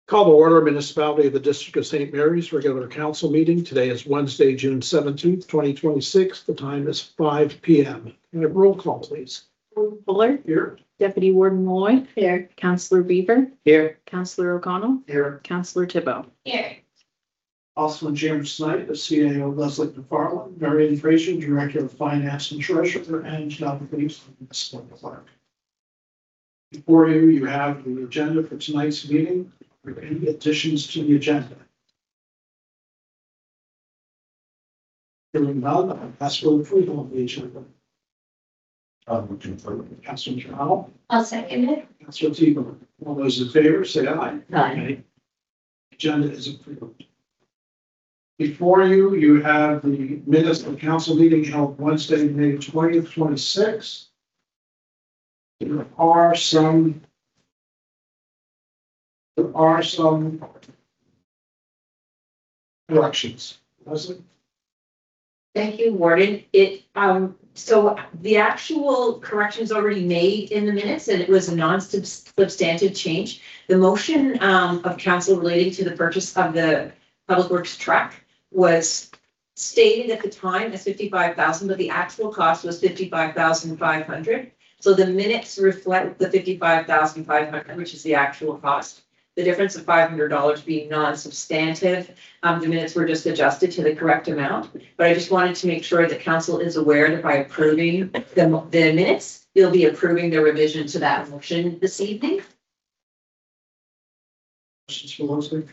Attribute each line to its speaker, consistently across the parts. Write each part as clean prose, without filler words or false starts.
Speaker 1: Call to order Municipality of the District of St. Mary's regular council meeting. Today is Wednesday, June 17th, 2026. The time is 5 p.m. Can I have roll call, please?
Speaker 2: Fuller.
Speaker 1: Here.
Speaker 2: Deputy Warden Loy. Here. Councillor Beaver.
Speaker 1: Here.
Speaker 2: Councillor O'Connell.
Speaker 1: Here.
Speaker 2: Councillor Thibault.
Speaker 3: Here.
Speaker 1: Also, James Knight, the CAO Leslie McFarland, Marion Fraser, Director of Finance and Treasurer, and John Cleese, Municipal Clerk. Before you, you have the agenda for tonight's meeting. Are there any additions to the agenda? Hearing none, I'll ask for approval of the agenda. Councilor Howell,
Speaker 3: I'll second it.
Speaker 1: Councilor Tebow. All those in favor, say aye.
Speaker 3: Aye.
Speaker 1: Agenda is approved. Before you, you have the minutes of the council meeting held Wednesday, May 20th, 26. There are some corrections. Leslie?
Speaker 4: Thank you, Warden. So the actual corrections already made in the minutes, and it was a non-substantive change. The motion of council relating to the purchase of the Public Works truck was stated at the time as 55,000, but the actual cost was 55,500. So the minutes reflect the 55,500, which is the actual cost. The difference of $500 being non-substantive. The minutes were just adjusted to the correct amount, but I just wanted to make sure that council is aware that by approving the minutes, you'll be approving the revision to that motion this evening.
Speaker 1: Questions for Leslie?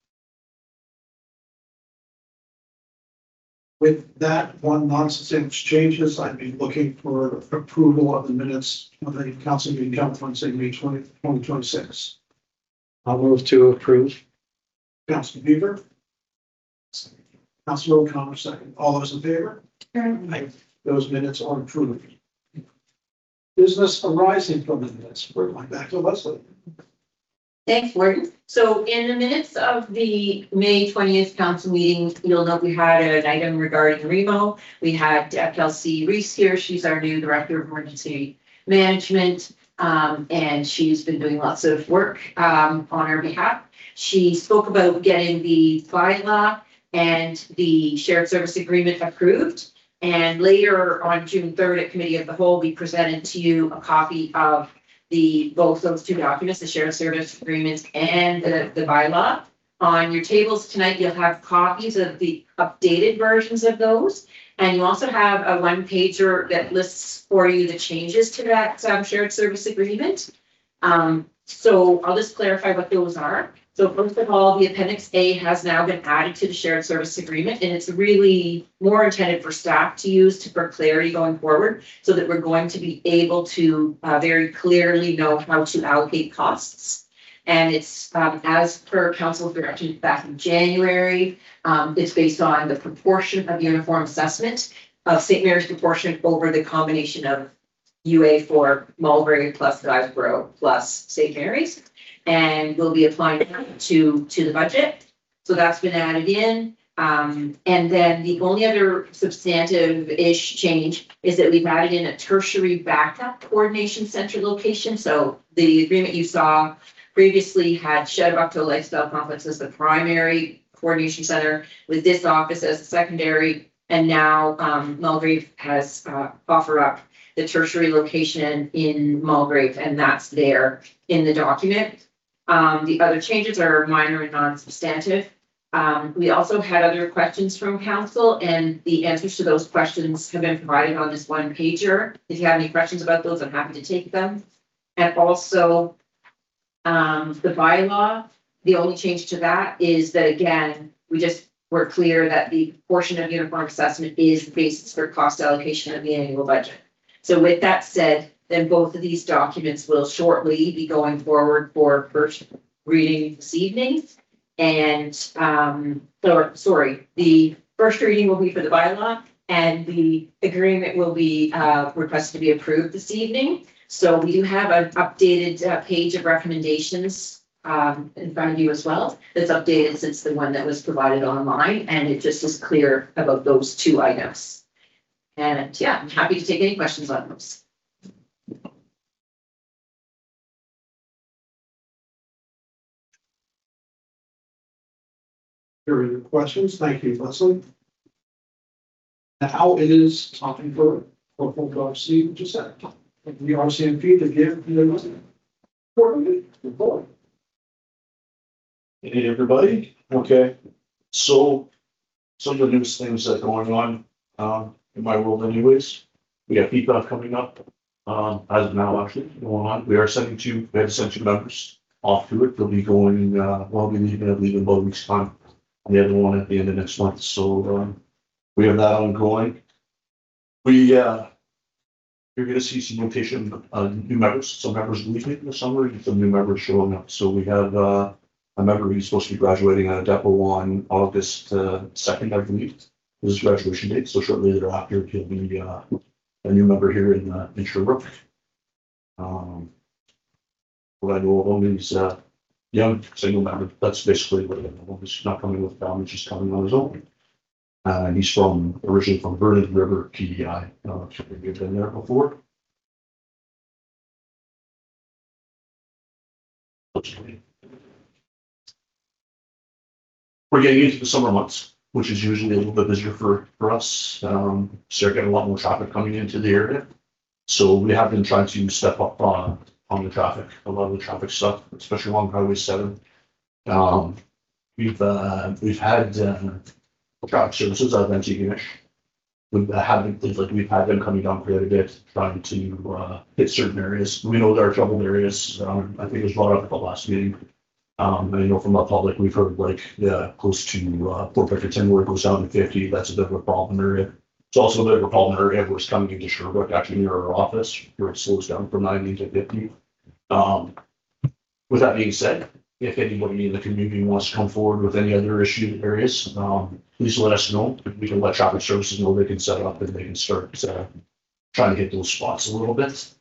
Speaker 1: With that one non-substantive changes, I'd be looking for approval of the minutes of the council meeting held Wednesday, May 20th, 2026.
Speaker 5: I'll move to approve.
Speaker 1: Councilor Beaver. Councilor O'Connor, second. All those in favor? Aye. Those minutes are approved. Business arising from the minutes. We're going back to Leslie.
Speaker 4: Thanks, Warden. So in the minutes of the May 20th council meeting, you'll note we had an item regarding Remo. We had Kelsey Reese here. She's our new Director of Emergency Management. And she's been doing lots of work on our behalf. She spoke about getting the bylaw and the shared service agreement approved. And later on June 3rd at Committee of the Whole, we presented to you a copy of both those two documents, the shared service agreement and the bylaw. On your tables tonight, you'll have copies of the updated versions of those. And you also have a one-pager that lists for you the changes to that shared service agreement. So I'll just clarify what those are. So first of all, the Appendix A has now been added to the shared service agreement, and it's really more intended for staff to use for clarity going forward, so that we're going to be able to very clearly know how to allocate costs. And it's as per council direction back in January. It's based on the proportion of uniform assessment of St. Mary's proportion over the combination of UA for Mulberry plus Guysborough plus St. Mary's. And we'll be applying that to the budget. So that's been added in. And then the only other substantive-ish change is that we've added in a tertiary backup coordination center location. So the agreement you saw previously had Shedbuckto Lifestyle Complex as the primary coordination center, with this office as the secondary, and now Mulgrave has offered up the tertiary location in Mulgrave, and that's there in the document. The other changes are minor and non-substantive. We also had other questions from council, and the answers to those questions have been provided on this one pager. If you have any questions about those, I'm happy to take them. And also the bylaw, the only change to that is that, again, we're clear that the portion of uniform assessment is the basis for cost allocation of the annual budget. So with that said, then both of these documents will shortly be going forward for first reading this evening. And the first reading will be for the bylaw, and the agreement will be requested to be approved this evening. So we do have an updated page of recommendations in front of you as well. That's updated since the one that was provided online, and it just is clear about those two items. And yeah, I'm happy to take any questions on those.
Speaker 1: Hearing your questions, thank you, Leslie. Now it is time for Darcy Giuseppe, the RCMP to give the quarterly report.
Speaker 3: Hey, everybody. Okay. So some of the newest things that are going on, in my world anyways, we got feedback coming up, as of now actually going on. We had to send 2 members off to it. They'll be going, well, I believe in about a week's time. And the other one at the end of next month. So, we have that ongoing. You're gonna see some rotation, new members, some members leaving in the summer, and some new members showing up. So we have, a member who's supposed to be graduating at a depot on August 2nd, I believe, is his graduation date. So shortly thereafter, he'll be a new member here in Sherbrooke. What I know of him is young single member. That's basically what I know. He's not coming with family, just coming on his own. He's originally from Vernon River, PEI. If you've been there before. We're getting into the summer months, which is usually a little bit busier for us. So we're getting a lot more traffic coming into the area. So we have been trying to step up on the traffic, a lot of the traffic stuff, especially along Highway 7. We've had traffic services out of Antigonish. We've had them coming down quite a bit, trying to hit certain areas. We know there are troubled areas. I think it was brought up at the last meeting. I know from the public, we've heard close to Port Pickerton where it goes down to 50. That's a bit of a problem area. It's also a bit of a problem area where it's coming into Sherbrooke, actually near our office, where it slows down from 90 to 50. With that being said, if anybody in the community wants to come forward with any other areas, please let us know. We can let traffic services know they can set up and they can start trying to hit those spots a little bit.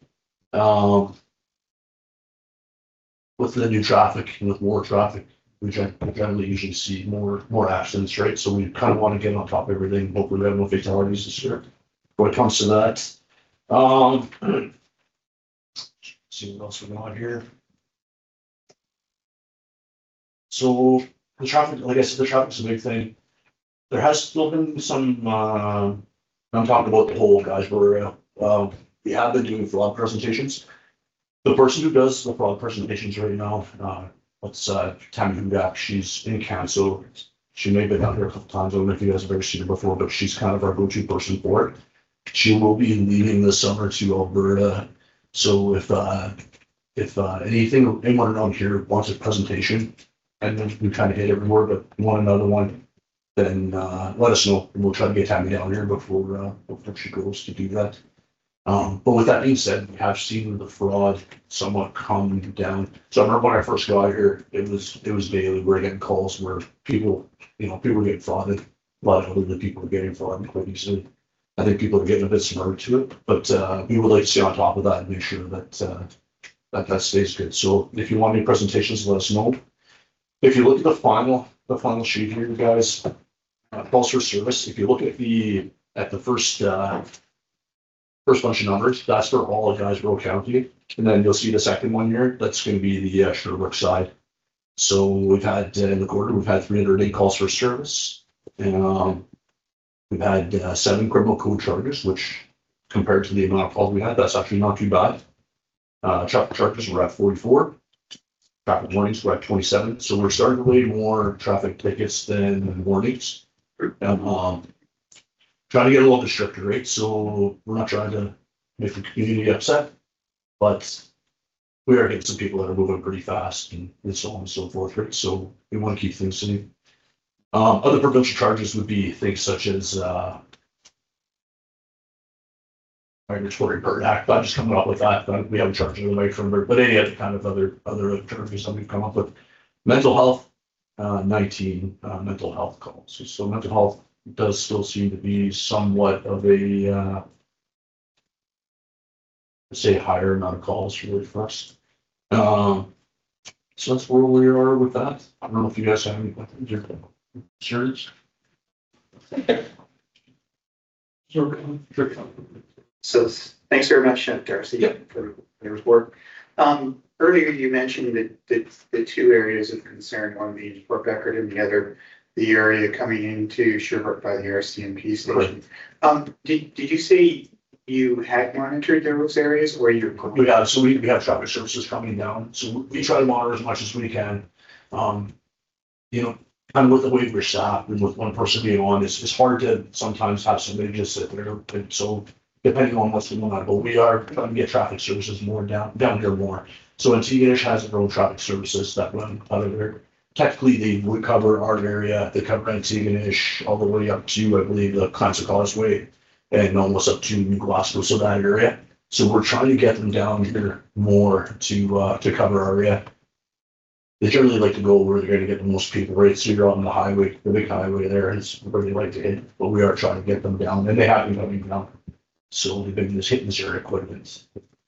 Speaker 3: With the new traffic and with more traffic, we generally usually see more accidents, right? So we kind of want to get on top of everything. Hopefully we have no fatalities this year. When it comes to that, see what else we got here. So the traffic, like I said, the traffic's a big thing. There has still been some, I'm talking about the whole Guysborough area. We have been doing fraud presentations. The person who does the fraud presentations right now, Tammy Hudak. She's in Canso. She may have been out here a couple times. I don't know if you guys have ever seen her before, but she's kind of our go-to person for it. She will be leaving this summer to Alberta. So if anyone around here wants a presentation, and then we kind of hit everywhere, but you want another one, then let us know, and we'll try to get Tammy down here before she goes to do that. But with that being said, we have seen the fraud somewhat come down. So I remember when I first got here, it was daily. We're getting calls where people were getting frauded. A lot of other people were getting frauded quite easily. I think people are getting a bit smarter to it, but we would like to stay on top of that and make sure that that stays good. So if you want any presentations, let us know. If you look at the final sheet here, guys, calls for service. If you look at the first bunch of numbers, that's for all of Guysborough County, and then you'll see the second one here. That's going to be the Sherbrooke side. So we've had in the quarter, we've had 308 calls for service, and we've had 7 criminal code charges, which compared to the amount of calls we had, that's actually not too bad. Traffic charges were at 44. Traffic warnings were at 27. So we're starting to lay more traffic tickets than warnings. Trying to get a little bit stricter, right? So we're not trying to make the community upset, but we are getting some people that are moving pretty fast and so on and so forth, right? So we want to keep things safe. Other provincial charges would be things such as Migratory Bird Act. I'm just coming up with that. We haven't charged anybody from it, but any other kind of other charges that we've come up with. Mental health, 19 mental health calls. So mental health does still seem to be somewhat of a say higher amount of calls really for us. So that's where we are with that. I don't know if you guys have any questions or concerns. Sure.
Speaker 5: So thanks very much, Darcy, for your report. Earlier you mentioned that the 2 areas of concern, one being Port Pickering and the other the area coming into Sherbrooke by the RCMP station. Did you say you had monitored those areas or you're?
Speaker 3: We have traffic services coming down, so we try to monitor as much as we can. You know, kind of with the way we're staffed and with one person being on, it's hard to sometimes have somebody just sit there. And so depending on what's going on, but we are trying to get traffic services more down here more. So Antigonish has their own traffic services that run out of there. Technically, they would cover our area, they cover Antigonish all the way up to, I believe, the Classic Causeway and almost up to New Glasgow, so that area. So we're trying to get them down here more to cover our area. They generally like to go where they're gonna get the most people, right? So you're on the highway, the big highway there, and it's where they like to hit, but we are trying to get them down, and they have been coming down. So they've been just hitting this area quite a bit.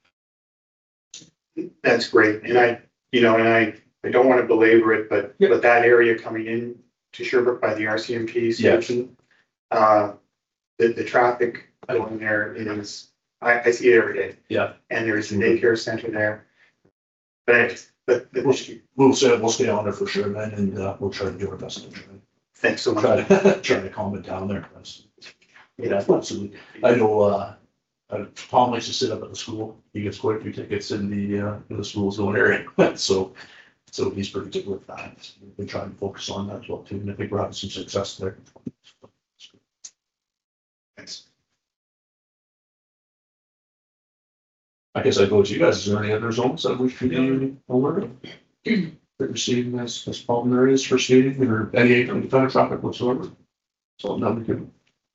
Speaker 5: That's great. And I don't want to belabor it, but that area coming in to Sherbrooke by the RCMP station, the traffic going there is, I see it every day.
Speaker 3: Yeah.
Speaker 5: And there's a daycare center there. But
Speaker 3: We'll stay on there for sure, man, and we'll try to do our best to
Speaker 5: thanks so much.
Speaker 3: try to calm it down there. Yeah, absolutely. I know, Tom likes to sit up at the school. He gets quite a few tickets in the school zone area. So he's pretty good with that. We've been trying to focus on that as well too, and I think we're having some success there.
Speaker 5: Thanks.
Speaker 3: I guess I go to you guys. Is there any other zones that we should be aware of? That you're seeing as problem areas for speeding or any kind of traffic whatsoever? So now we can.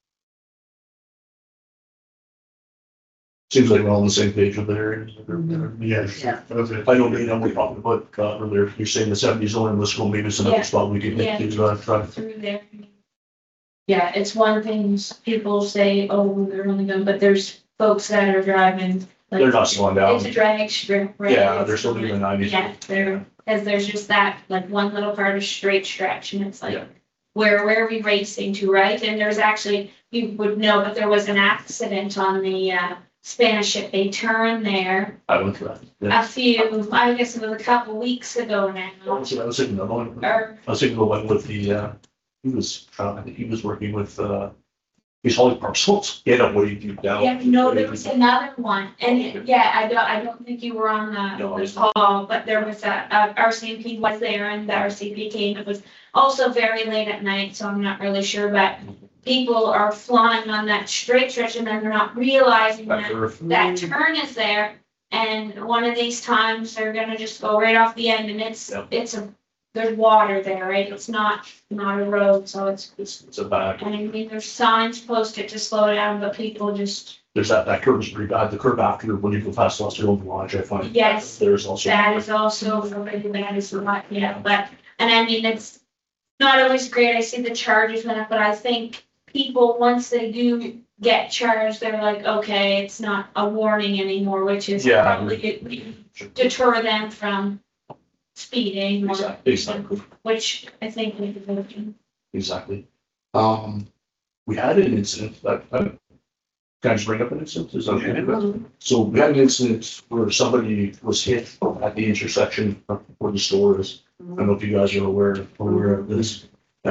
Speaker 3: Seems like we're all on the same page with there.
Speaker 5: Yes.
Speaker 2: Yeah.
Speaker 3: I know, Nina, we talked about earlier, you're saying the 70 zone in Lisco, maybe it's another
Speaker 6: Yeah.
Speaker 3: spot we could
Speaker 6: Yeah.
Speaker 3: hit to try.
Speaker 6: through there. Yeah, it's one thing people say, oh, they're only going, but there's folks that are driving. like,
Speaker 3: They're not slowing down.
Speaker 6: It's a drag strip, right?
Speaker 3: Yeah, they're still doing the 90s.
Speaker 6: Yeah, because there's just that, like, one little part of straight stretch, and it's
Speaker 3: Yeah.
Speaker 6: like, where are we racing to, right? And there's actually, you would know, but there was an accident on the, Spanish Ship Bay turn there
Speaker 3: I went through that. Yeah.
Speaker 6: a few, I guess it was a couple weeks ago now.
Speaker 3: So I was thinking of one.
Speaker 6: Or,
Speaker 3: I was thinking of one with the, I think he was working with, he's hauling parcels. He had a way deep down.
Speaker 6: yeah, no, there was another one, and yeah, I don't think you were on
Speaker 3: No, I
Speaker 6: the
Speaker 3: was
Speaker 6: call, but there was RCMP was there and the RCMP came. It was also very late at night, so I'm not really sure, but people are flying on that straight stretch and then they're not realizing
Speaker 3: Back
Speaker 6: that
Speaker 3: there.
Speaker 6: that turn is there. And one of these times they're gonna just go right off the end and
Speaker 3: Yep.
Speaker 6: there's water there, right? It's not a road, so it's,
Speaker 3: It's a back.
Speaker 6: I mean, there's signs posted to slow down, but people just,
Speaker 3: There's that curve is pretty bad. The curve after, when you go past Lester Old Lodge, I find.
Speaker 6: Yes.
Speaker 3: There's also.
Speaker 6: that is also really bad as well, yeah, but, and I mean, it's not always great. I see the charges went up, but I think people, once they do get charged, they're like, okay, it's not a warning anymore, which is
Speaker 3: Yeah.
Speaker 6: probably deter them from speeding, or,
Speaker 3: Exactly.
Speaker 6: which I think we could.
Speaker 3: Exactly. We had an incident that, can I just bring up an incident? Is that okay? So we had an incident where somebody was hit at the intersection where the store is. I don't know if you guys are aware of this.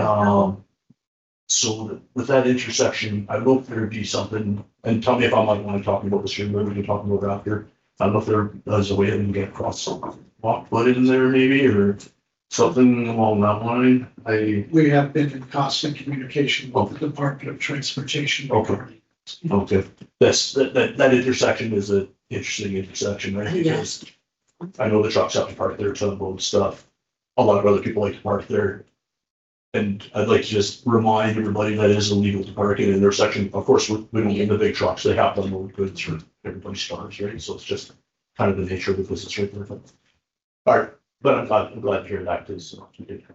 Speaker 3: So with that intersection, I don't know if there'd be something, and tell me if I'm like when I'm talking about this here, maybe we can talk about it after. I don't know if there's a way that we can get across, walk foot in there maybe, or something along that line.
Speaker 1: We have been in constant communication with the Department of Transportation.
Speaker 3: Okay. Okay, that intersection is an interesting intersection, right? Because I know the trucks have to park there to unload stuff. A lot of other people like to park there. And I'd like to just remind everybody that it is illegal to park in an intersection. Of course, we don't get the big trucks, they have to unload goods for everybody's cars, right? So it's just kind of the nature of the business right there. All right, but I'm glad to hear that because we did.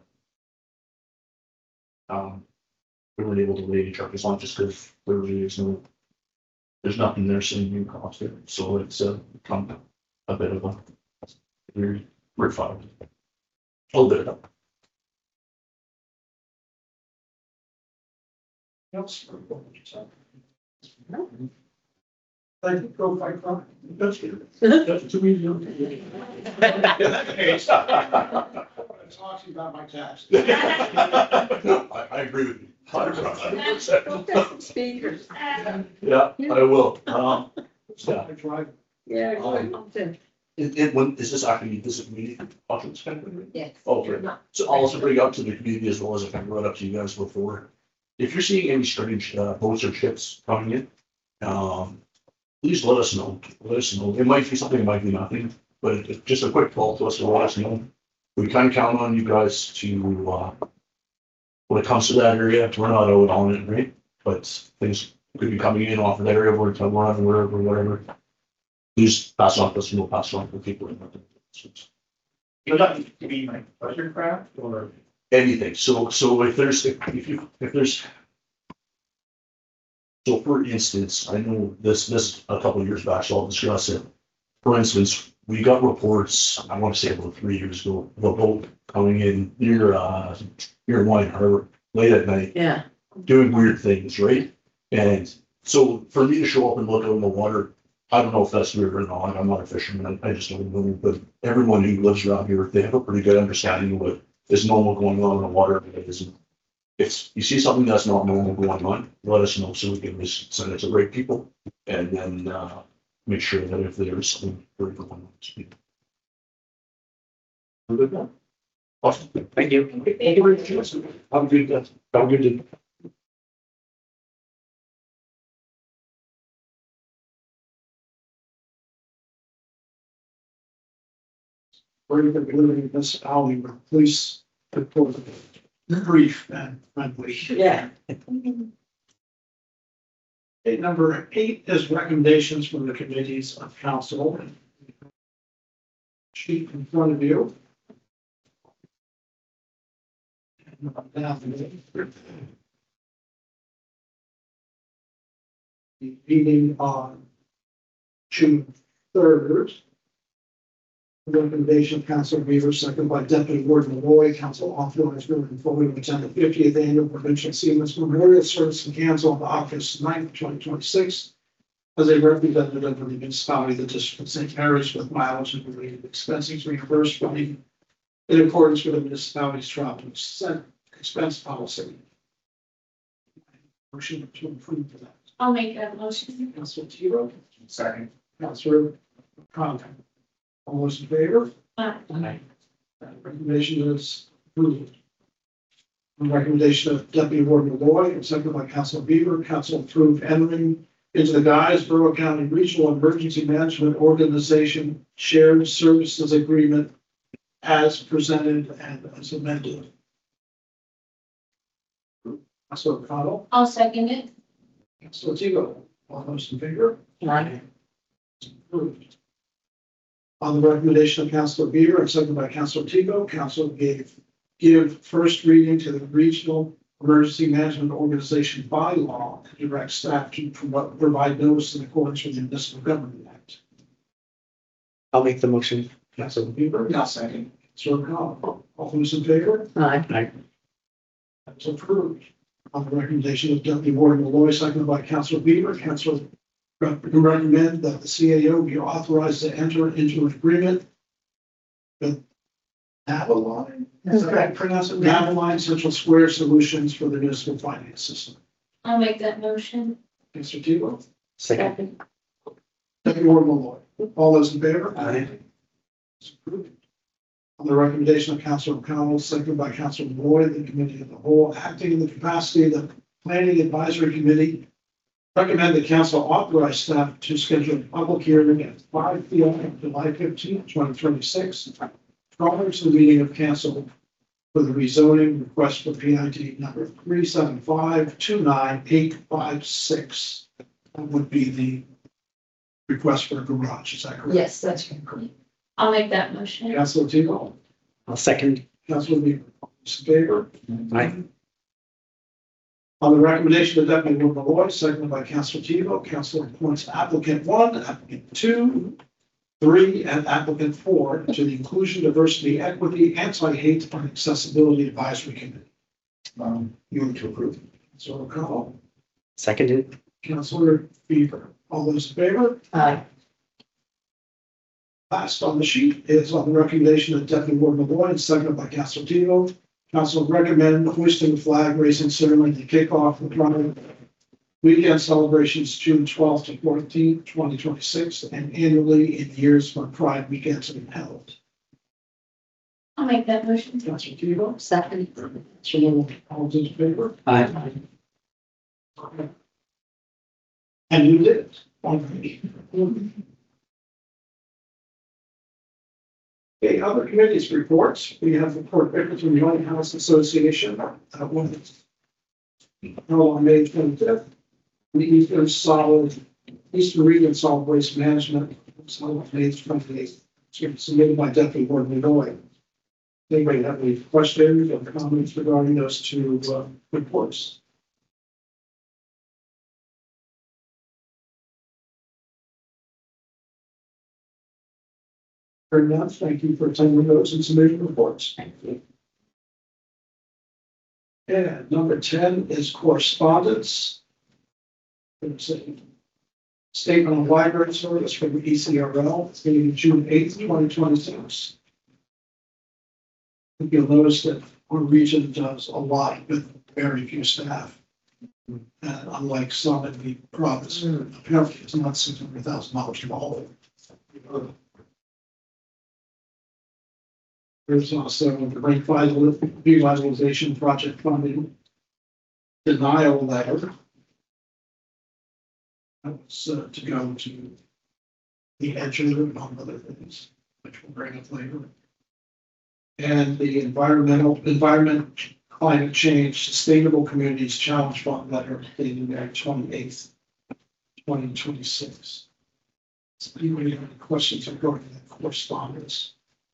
Speaker 3: We weren't able to lay any truck as long just because there really is there's nothing there saying new cost there. So it's become a bit of a weird file. A little bit of that.
Speaker 1: Else? Thank you, go fight crime. That's good. That's too easy. talking about my taxes.
Speaker 3: I agree with you. 100%.
Speaker 2: Speakers.
Speaker 3: Yeah, I will.
Speaker 1: So I drive.
Speaker 2: Yeah.
Speaker 3: When, is this actually, this is meeting? Options kind of?
Speaker 4: Yes.
Speaker 3: Oh, okay. So I'll also bring up to the community as well as I brought up to you guys before. If you're seeing any strange boats or ships coming in, please let us know. Let us know. It might be something, it might be nothing, but just a quick call to us to let us know. We kind of count on you guys to, when it comes to that area, we're not out on it, right? But things could be coming in off of that area, we're on wherever, whatever. Please pass on this, and we'll pass on to people.
Speaker 5: You don't mean like pleasure craft or?
Speaker 3: Anything. So if there's, if there's. So for instance, I know this a couple of years back, so I'll discuss it. For instance, we got reports, I want to say about 3 years ago, of a boat coming in near Wine Harbor late at night,
Speaker 2: Yeah.
Speaker 3: doing weird things, right? And so for me to show up and look out in the water, I don't know if that's weird or not. I'm not a fisherman. I just don't know. But everyone who lives around here, they have a pretty good understanding of what is normal going on in the water. If you see something that's not normal going on, let us know so we can just send it to the right people and then make sure that if there is something for everyone else. Awesome. Thank you. Thank you very much. Have a good day. Have a good day.
Speaker 1: We're going to be living in this alley where police report brief and friendly.
Speaker 2: Yeah.
Speaker 1: Okay, number 8 is recommendations from the committees of council. Sheet in front of you. The meeting on June 3rd. Recommendation of Council Weaver, second by Deputy Warden Malloy, Council authorized moving forward to attend the 50th Annual Provincial Seamen's Memorial Service in Kansas on August 9th, 2026. As a representative of the municipality, the District of St. Mary's with mileage and related expenses reimbursed from the, in accordance with the municipality's travel expense policy. Motion to approve that.
Speaker 6: I'll make that motion.
Speaker 1: Council Tiro,
Speaker 5: Second.
Speaker 1: Councilor Conlon. All those in favor?
Speaker 6: Aye.
Speaker 1: That recommendation is approved. On recommendation of Deputy Warden Malloy and seconded by Council Beaver, Council approved entering into the Guysborough County Regional Emergency Management Organization Shared Services Agreement as presented and as amended. Council O'Connell,
Speaker 6: I'll second it.
Speaker 1: Council Tebow, all those in favor?
Speaker 2: Aye.
Speaker 1: Approved. On the recommendation of Councilor Beaver and seconded by Councilor Tebow, Council give first reading to the Regional Emergency Management Organization bylaw and direct staff to provide notice in accordance with the Municipal Government Act.
Speaker 7: I'll make the motion.
Speaker 1: Councilor Beaver, now second. Councilor O'Connell, all those in favor?
Speaker 2: Aye.
Speaker 1: That's approved. On the recommendation of Deputy Warden Malloy, seconded by Councilor Beaver, Council recommend that the CAO be authorized to enter into an agreement with Avalon. Is that how you pronounce it? Avalon Central Square Solutions for the municipal finance system.
Speaker 6: I'll make that motion.
Speaker 1: Mr. Tebow,
Speaker 7: Second.
Speaker 1: Deputy Warden Malloy, all those in favor?
Speaker 7: Aye.
Speaker 1: It's approved. On the recommendation of Councilor O'Connell, seconded by Councilor Malloy, the committee of the whole, acting in the capacity of the Planning Advisory Committee, recommend the council authorize staff to schedule a public hearing at 5 p.m. on July 15, 2026, prior to the meeting of council for the rezoning request for PID number 375-29856. That would be the request for a garage, is that correct?
Speaker 4: Yes, that's correct.
Speaker 6: I'll make that motion.
Speaker 1: Councilor Tebow,
Speaker 7: I'll second.
Speaker 1: Councilor Beaver, all those in favor?
Speaker 7: Aye.
Speaker 1: On the recommendation of Deputy Warden Malloy, seconded by Councilor Tebow, council appoints applicant 1, applicant 2, 3, and applicant 4 to the Inclusion, Diversity, Equity, Anti-Hate, and Accessibility Advisory Committee. You want to approve? Councilor O'Connell,
Speaker 7: Seconded.
Speaker 1: Councilor Beaver, all those in favor?
Speaker 2: Aye.
Speaker 1: Last on the sheet is on the recommendation of Deputy Warden Malloy, and seconded by Council Tebow. Council recommend hoisting the flag raising ceremony to kick off the Pride weekend celebrations June 12th to 14th, 2026, and annually in years when Pride weekends have been held.
Speaker 6: I'll make that motion.
Speaker 1: Council Tebow,
Speaker 4: Second.
Speaker 1: Council all those in favor?
Speaker 7: Aye.
Speaker 1: And you did. Already. Okay, other committees reports. We have the Port Bickerton Joint House Association. That one is held on May 25th. The Eastern Region Solid Waste Management, so May 28th. Submitted by Deputy Warden Malloy. Anybody have any questions or comments regarding those two reports? Very much. Thank you for attending those and submitting reports.
Speaker 4: Thank you.
Speaker 1: And number 10 is correspondence. It's a statement on library service for the ECRL. It's dated June 8th, 2026. I think you'll notice that our region does a lot with very few staff. And unlike some in the province, apparently it's not $600,000 involved. There's also the rate revitalization project funding denial letter. That was to go to the edge of it, among other things, which we'll bring up later. And the environment, climate change, sustainable communities challenge fund letter dated May 28th, 2026. So anybody have any questions regarding that correspondence?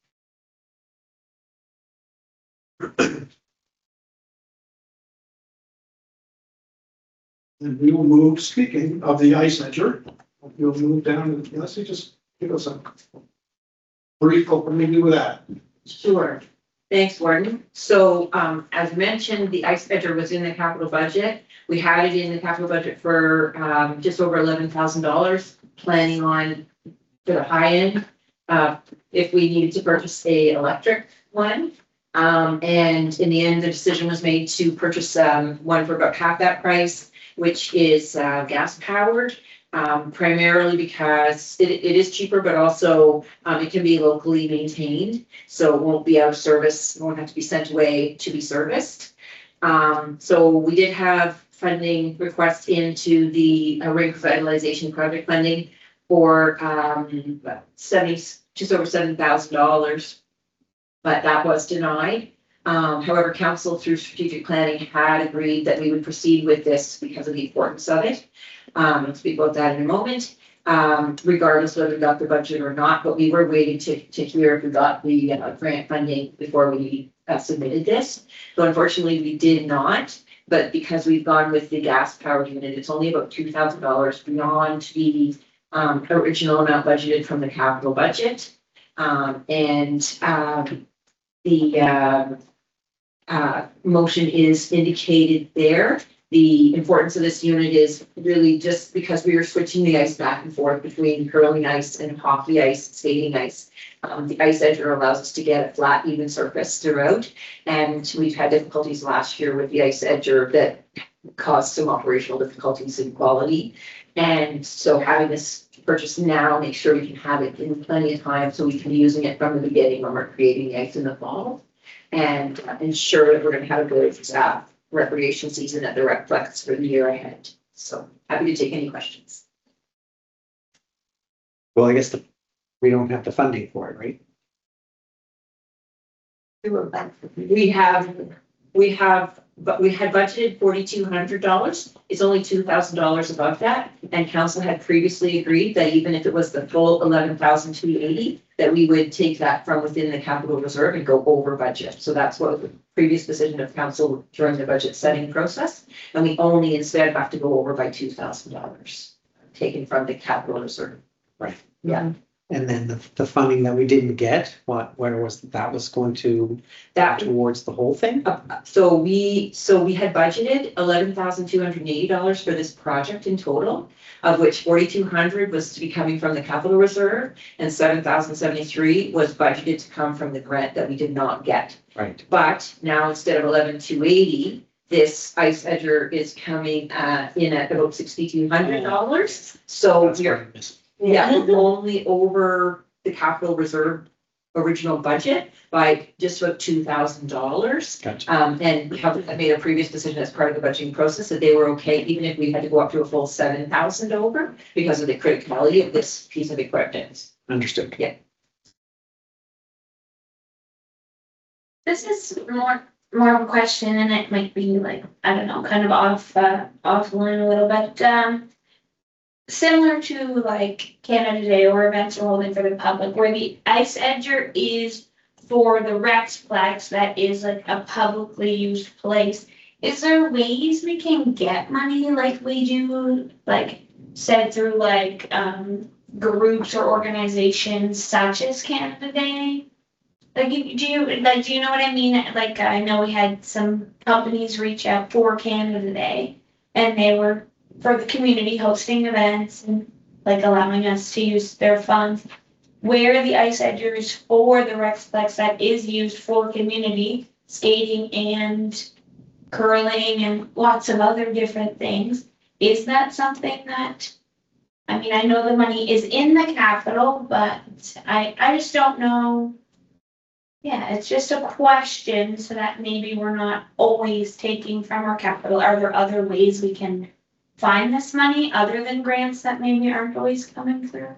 Speaker 1: And we will move, speaking of the ice edger, we'll move down and let's just give us a brief opening with that.
Speaker 4: Sure. Thanks, Warden. So, as mentioned, the ice edger was in the capital budget. We had it in the capital budget for, just over $11,000, planning on for the high end, if we needed to purchase a electric one. And in the end, the decision was made to purchase, one for about half that price, which is, gas powered. Primarily because it is cheaper, but also it can be locally maintained. So it won't be out of service, won't have to be sent away to be serviced. So we did have funding requests into the ring revitalization project funding for just over $7,000, but that was denied. However, council through strategic planning had agreed that we would proceed with this because of the importance of it. I'll speak about that in a moment, regardless whether we got the budget or not, but we were waiting to hear if we got the grant funding before we submitted this. So unfortunately, we did not, but because we've gone with the gas powered unit, it's only about $2,000 beyond the original amount budgeted from the capital budget. The motion is indicated there. The importance of this unit is really just because we are switching the ice back and forth between curling ice and hockey ice, skating ice. The ice edger allows us to get a flat, even surface throughout. And we've had difficulties last year with the ice edger that caused some operational difficulties in quality. And so having this purchased now, make sure we can have it in plenty of time so we can be using it from the beginning when we're creating the ice in the fall. And ensure that we're going to have a good recreation season that reflects for the year ahead. So happy to take any questions.
Speaker 7: Well, I guess we don't have the funding for it, right?
Speaker 4: But we had budgeted $4,200. It's only $2,000 above that. And council had previously agreed that even if it was the full $11,280, that we would take that from within the capital reserve and go over budget. So that's what the previous decision of council during the budget setting process. And we only instead have to go over by $2,000 taken from the capital reserve.
Speaker 7: Right.
Speaker 4: Yeah.
Speaker 7: And then the funding that we didn't get, where was, that was going to
Speaker 4: That
Speaker 7: towards the whole thing?
Speaker 4: So we had budgeted $11,280 for this project in total, of which 4,200 was to be coming from the capital reserve and 7,073 was budgeted to come from the grant that we did not get.
Speaker 7: Right.
Speaker 4: But now instead of 11,280, this ice edger is coming in at about $6,200. So
Speaker 7: That's
Speaker 4: we're
Speaker 7: what I missed.
Speaker 4: we're only over the capital reserve original budget by just about $2,000.
Speaker 7: Gotcha.
Speaker 4: And we have made a previous decision as part of the budgeting process that they were okay, even if we had to go up to a full 7,000 over because of the criticality of this piece of equipment.
Speaker 7: Understood.
Speaker 6: This is more of a question, and it might be like, I don't know, kind of offline a little bit. Similar to like Canada Day or events are holding for the public, where the ice edger is for the Rexplex, that is like a publicly used place. Is there ways we can get money like we do, like said through like groups or organizations such as Canada Day? Like, do you know what I mean? Like, I know we had some companies reach out for Canada Day, and they were for the community hosting events and like allowing us to use their funds. Where the ice edger is for the Rexplex, that is used for community skating and curling and lots of other different things. Is that something that, I mean, I know the money is in the capital, but I just don't know. Yeah, it's just a question so that maybe we're not always taking from our capital. Are there other ways we can find this money other than grants that maybe aren't always coming through?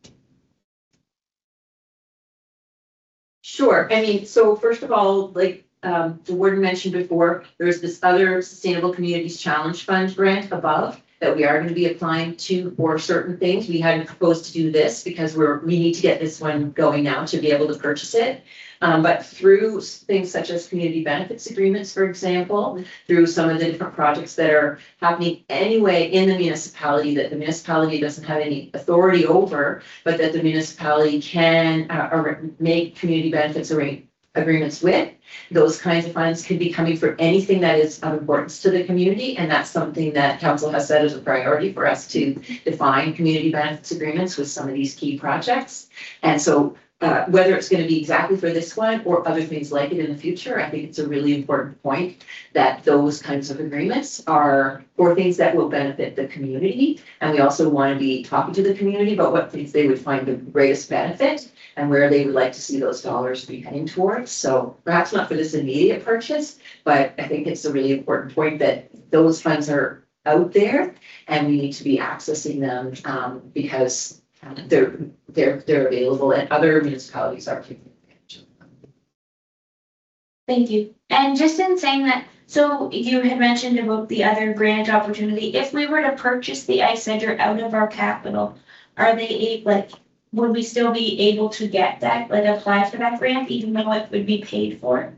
Speaker 4: Sure. I mean, so first of all, like the warden mentioned before, there's this other Sustainable Communities Challenge Fund grant above that we are going to be applying to for certain things. We hadn't proposed to do this because we need to get this one going now to be able to purchase it. But through things such as community benefits agreements, for example, through some of the different projects that are happening anyway in the municipality that the municipality doesn't have any authority over, but that the municipality can make community benefits agreements with, those kinds of funds could be coming for anything that is of importance to the community. And that's something that council has set as a priority for us to define community benefits agreements with some of these key projects. And so whether it's going to be exactly for this one or other things like it in the future, I think it's a really important point that those kinds of agreements are for things that will benefit the community. And we also want to be talking to the community about what things they would find the greatest benefit and where they would like to see those dollars be heading towards. So perhaps not for this immediate purchase, but I think it's a really important point that those funds are out there and we need to be accessing them because they're available and other municipalities are taking advantage of them.
Speaker 6: Thank you. And just in saying that, so you had mentioned about the other grant opportunity. If we were to purchase the ice edger out of our capital, are they like, would we still be able to get that, like apply for that grant, even though it would be paid for?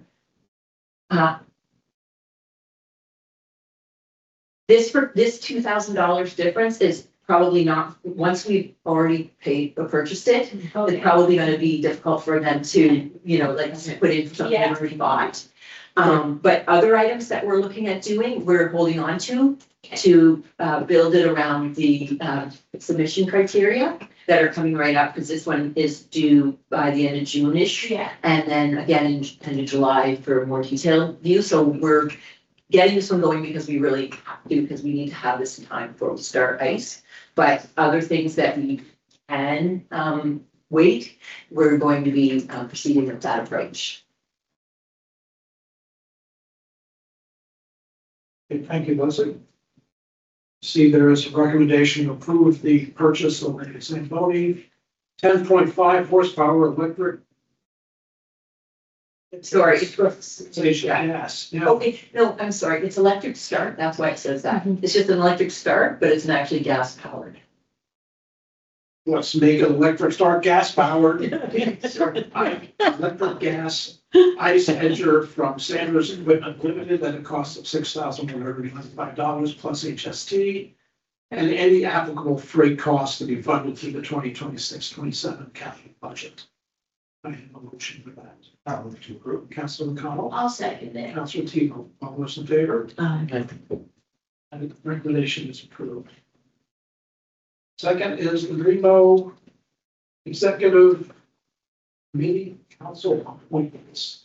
Speaker 4: This $2,000 difference is probably not, once we've already paid or purchased it, it's probably going to be difficult for them to, like put in something they already bought. But other items that we're looking at doing, we're holding on to build it around the submission criteria that are coming right up, because this one is due by the end of June-ish.
Speaker 6: Yeah.
Speaker 4: And then again in end of July for a more detailed view. So we're getting this one going because we really have to, because we need to have this in time before we start ice. But other things that we can wait, we're going to be proceeding with that approach.
Speaker 1: Okay, thank you, Leslie. See, there is a recommendation to approve the purchase of a Zamboni 10.5 horsepower electric.
Speaker 4: Sorry.
Speaker 1: Station gas. Yeah.
Speaker 4: Okay, no, I'm sorry, it's electric start, that's why it says that. It's just an electric start, but it's actually gas powered.
Speaker 1: Let's make it electric start gas powered. Electric gas ice edger from Sanders Equipment Limited at a cost of $6,195 plus HST. and any applicable freight costs to be funded through the 2026-27 capital budget. I have a motion for that.
Speaker 5: I'll move to approve.
Speaker 1: Councilor McConnell,
Speaker 6: I'll second it.
Speaker 1: Councilor Tebow, all those in favor?
Speaker 2: Aye.
Speaker 1: And the recommendation is approved. Second is the Remo Executive Committee Council appointments.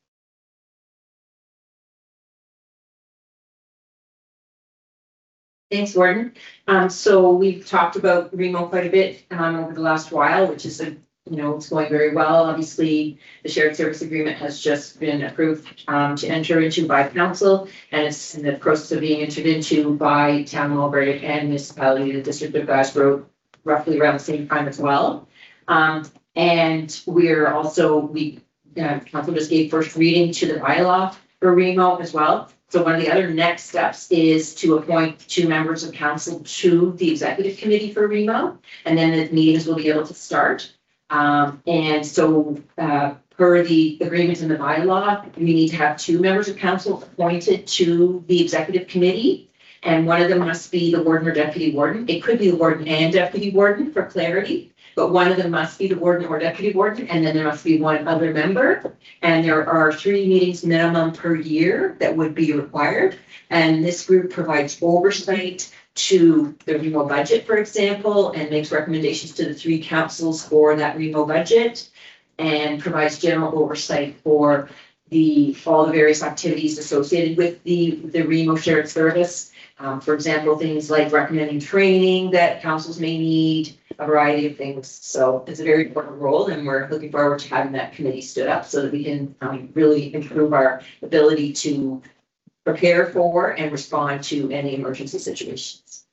Speaker 4: Thanks, Gordon. So we've talked about Remo quite a bit, over the last while, which is it's going very well. Obviously, the shared service agreement has just been approved, to enter into by council, and it's in the process of being entered into by town of Alberta and municipality, the district of Glasgow, roughly around the same time as well. And we're also, council just gave first reading to the bylaw for Remo as well. So one of the other next steps is to appoint 2 members of council to the executive committee for Remo, and then the meetings will be able to start. And so, per the agreement in the bylaw, we need to have 2 members of council appointed to the executive committee. And one of them must be the warden or deputy warden. It could be the warden and deputy warden for clarity, but one of them must be the warden or deputy warden, and then there must be 1 other member. And there are 3 meetings minimum per year that would be required. And this group provides oversight to the Remo budget, for example, and makes recommendations to the 3 councils for that Remo budget, and provides general oversight for all the various activities associated with the Remo shared service. For example, things like recommending training that councils may need, a variety of things. So it's a very important role, and we're looking forward to having that committee stood up so that we can really improve our ability to prepare for and respond to any emergency situations.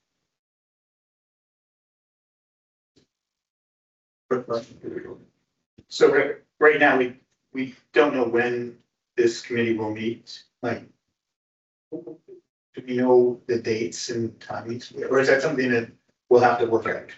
Speaker 5: So right now, we don't know when this committee will meet, like, do we know the dates and timings, or is that something that we'll have to work out?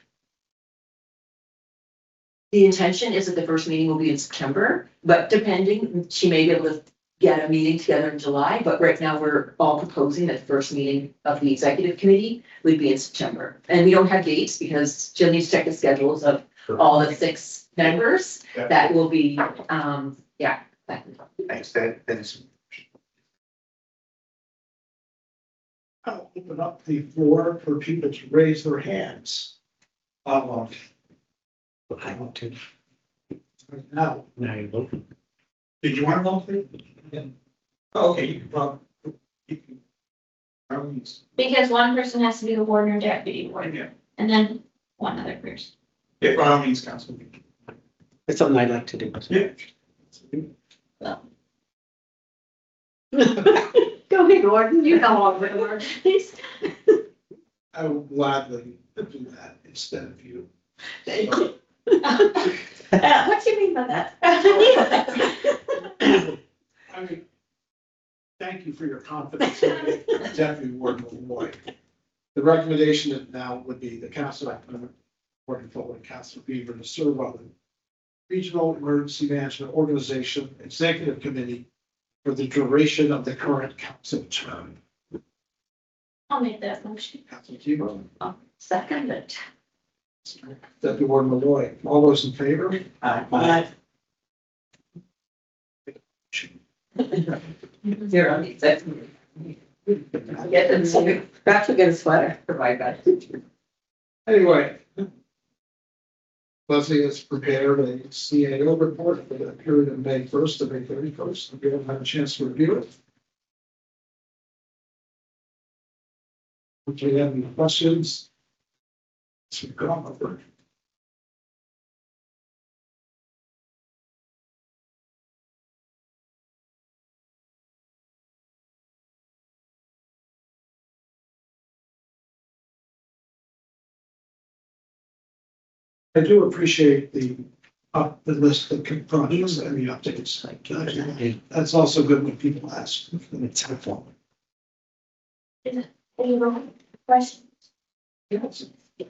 Speaker 4: The intention is that the first meeting will be in September, but depending, she may be able to get a meeting together in July, but right now we're all proposing that the first meeting of the executive committee would be in September. And we don't have dates because Jill needs to check the schedules of all the 6 members.
Speaker 5: Yeah.
Speaker 4: That will be,
Speaker 5: Thanks, that is.
Speaker 1: I'll open up the floor for people to raise their hands.
Speaker 7: I want to.
Speaker 1: Now,
Speaker 7: Now you vote.
Speaker 5: Did you want to vote? Yeah. Oh, okay, you can.
Speaker 6: Because one person has to be the warden or deputy warden,
Speaker 5: Yeah,
Speaker 6: and then 1 other person.
Speaker 5: yeah, by all means, council.
Speaker 7: It's something I'd like to do.
Speaker 5: Yeah.
Speaker 2: Go ahead, Gordon, you know all the words.
Speaker 1: I will gladly do that instead of you.
Speaker 2: Thank you.
Speaker 6: What do you mean by that?
Speaker 1: I mean, thank you for your confidence in me, Deputy Warden Lloyd. The recommendation now would be the council, Warden Fuller and Councilor Beaver, to serve on the Regional Emergency Management Organization Executive Committee for the duration of the current council term.
Speaker 6: I'll make that motion.
Speaker 1: Councilor Tebow,
Speaker 4: second it.
Speaker 1: Deputy Warden Lloyd, all those in favor?
Speaker 7: Aye.
Speaker 4: You're on the executive. Get them, so perhaps we'll get a sweater, provide that.
Speaker 1: Anyway. Leslie has prepared a CAO report for the period of May 1st to May 31st. If you haven't had a chance to review it. If you have any questions. So go on. I do appreciate the list of projects and the updates. That's also good when people ask.
Speaker 7: It's helpful.
Speaker 6: Any more questions?
Speaker 1: Yes.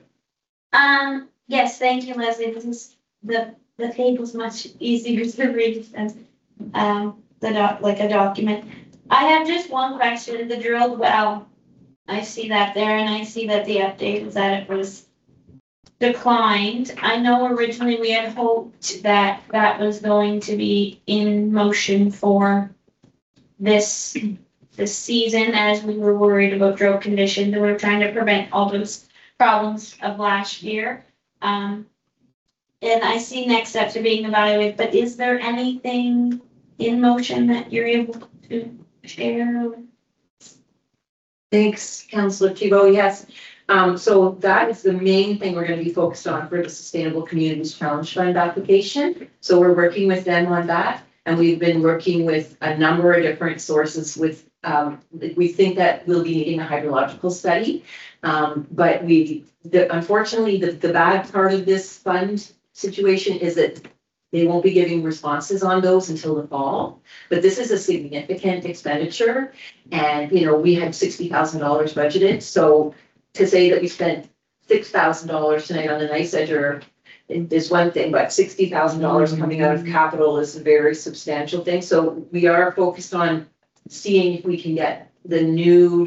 Speaker 6: Yes, thank you, Leslie. This is the table's much easier to read than like a document. I have just one question. The drilled well I see that there, and I see that the update is that it was declined. I know originally we had hoped that that was going to be in motion for this season, as we were worried about drought conditions, and we were trying to prevent all those problems of last year. And I see next steps are being evaluated, but is there anything in motion that you're able to share?
Speaker 4: Thanks, Councillor Thibault. Yes. So that is the main thing we're going to be focused on for the Sustainable Communities Challenge Fund application. So we're working with them on that. And we've been working with a number of different sources with, we think that we'll be needing a hydrological study. But unfortunately, the bad part of this fund situation is that they won't be giving responses on those until the fall. But this is a significant expenditure. And, you know, we had $60,000 budgeted. So to say that we spent $6,000 tonight on the nice edger is one thing, but $60,000 coming out of capital is a very substantial thing. So we are focused on seeing if we can get the new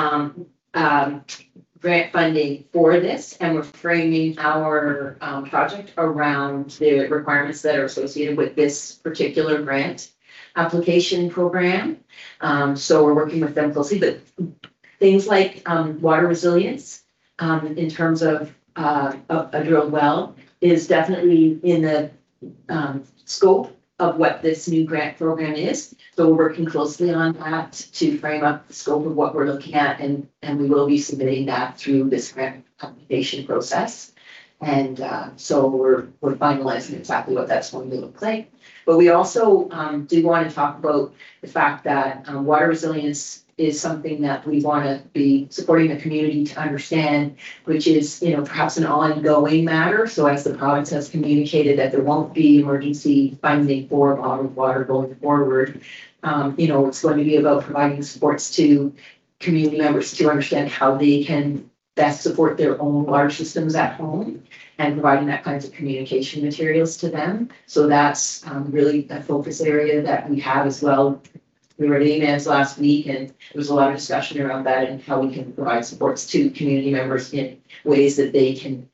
Speaker 4: grant funding for this, and we're framing our project around the requirements that are associated with this particular grant application program. So we're working with them closely, but things like water resilience in terms of a drilled well is definitely in the scope of what this new grant program is. So we're working closely on that to frame up the scope of what we're looking at, and we will be submitting that through this grant application process. And so we're finalizing exactly what that's going to look like. But we also do want to talk about the fact that water resilience is something that we want to be supporting the community to understand, which is, you know, perhaps an ongoing matter. So as the province has communicated that there won't be emergency funding for bottled water going forward, you know, it's going to be about providing supports to community members to understand how they can best support their own water systems at home, and providing that kinds of communication materials to them. So that's really a focus area that we have as well. We were at AMANS last week, and there was a lot of discussion around that and how we can provide supports to community members in ways that they can,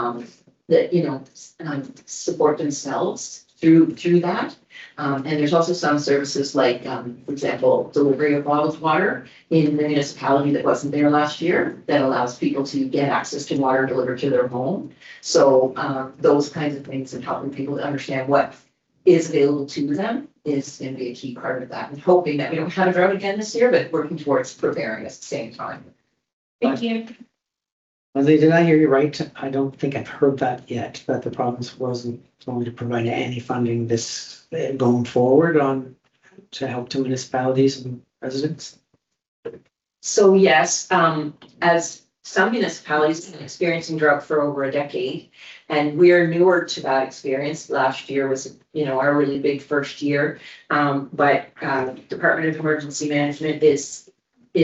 Speaker 4: support themselves through that. And there's also some services like, for example, delivery of bottled water in the municipality that wasn't there last year that allows people to get access to water delivered to their home. So those kinds of things, and helping people to understand what is available to them is going to be a key part of that, and hoping that we don't have a drought again this year, but working towards preparing at the same time.
Speaker 6: Thank you.
Speaker 7: Leslie, did I hear you right? I don't think I've heard that yet, that the province wasn't going to provide any funding this going forward to help to municipalities and residents.
Speaker 4: So yes, as some municipalities have been experiencing drought for over a decade, and we are newer to that experience. Last year was, you know, our really big first year, but Department of Emergency Management is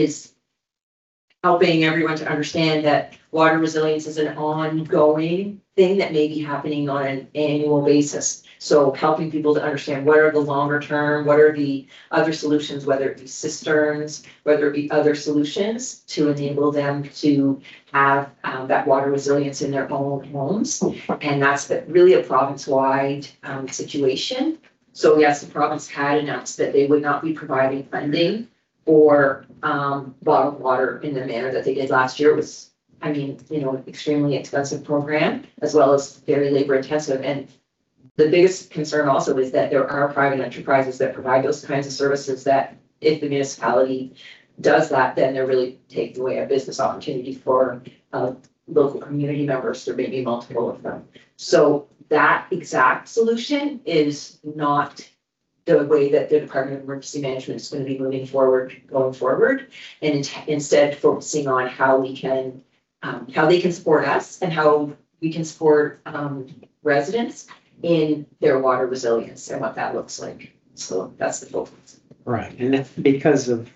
Speaker 4: helping everyone to understand that water resilience is an ongoing thing that may be happening on an annual basis. So helping people to understand what are the longer term, what are the other solutions, whether it be cisterns, whether it be other solutions to enable them to have that water resilience in their own homes. And that's really a province-wide situation. So yes, the province had announced that they would not be providing funding for bottled water in the manner that they did last year. It was, I mean, you know, extremely expensive program, as well as very labor intensive. And the biggest concern also is that there are private enterprises that provide those kinds of services that if the municipality does that, then they're really taking away a business opportunity for local community members. There may be multiple of them. So that exact solution is not the way that the Department of Emergency Management is going to be moving forward, going forward, and instead focusing on how we can, how they can support us and how we can support residents in their water resilience and what that looks like. So that's the focus.
Speaker 7: Right, and if, because of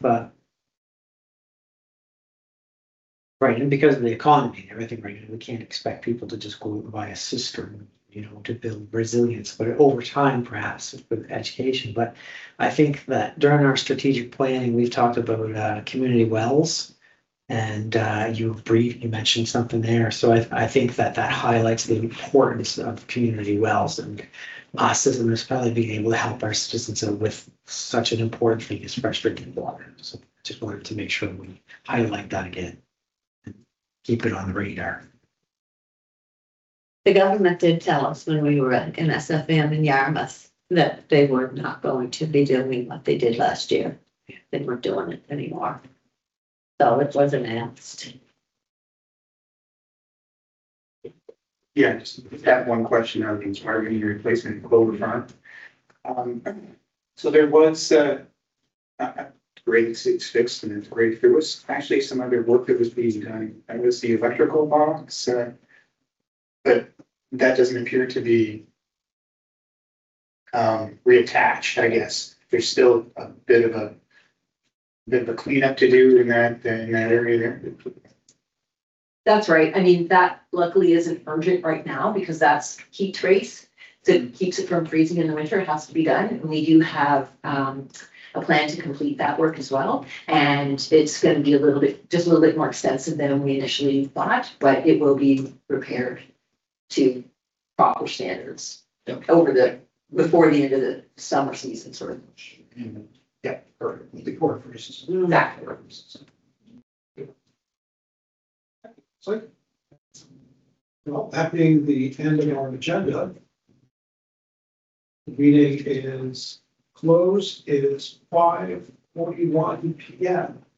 Speaker 7: the economy and everything right now, we can't expect people to just go out and buy a cistern, you know, to build resilience, but over time, perhaps with education. But I think that during our strategic planning, we've talked about community wells And you mentioned something there. So I think that highlights the importance of community wells and us as a municipality being able to help our citizens with such an important thing as fresh drinking water. So just wanted to make sure we highlight that again. And keep it on the radar.
Speaker 2: The government did tell us when we were at NSFM in Yarmouth that they were not going to be doing what they did last year. They weren't doing it anymore. So it was announced.
Speaker 5: Yeah, just that one question on the smart meter replacement in Clover Farm. So there was, grade 6 fixed and it's great. There was actually some other work that was being done. That was the electrical box, but that doesn't appear to be reattached, I guess. There's still a bit of a cleanup to do in that area there.
Speaker 4: That's right. I mean, that luckily isn't urgent right now because that's heat trace. So it keeps it from freezing in the winter. It has to be done. And we do have a plan to complete that work as well. And it's going to be just a little bit more extensive than we initially thought, but it will be repaired to proper standards before the end of the summer season, sort of.
Speaker 1: Yeah, or the court for instance.
Speaker 4: Exactly.
Speaker 1: So, well, that being the end of our agenda. The meeting is closed. It is 5:41 p.m.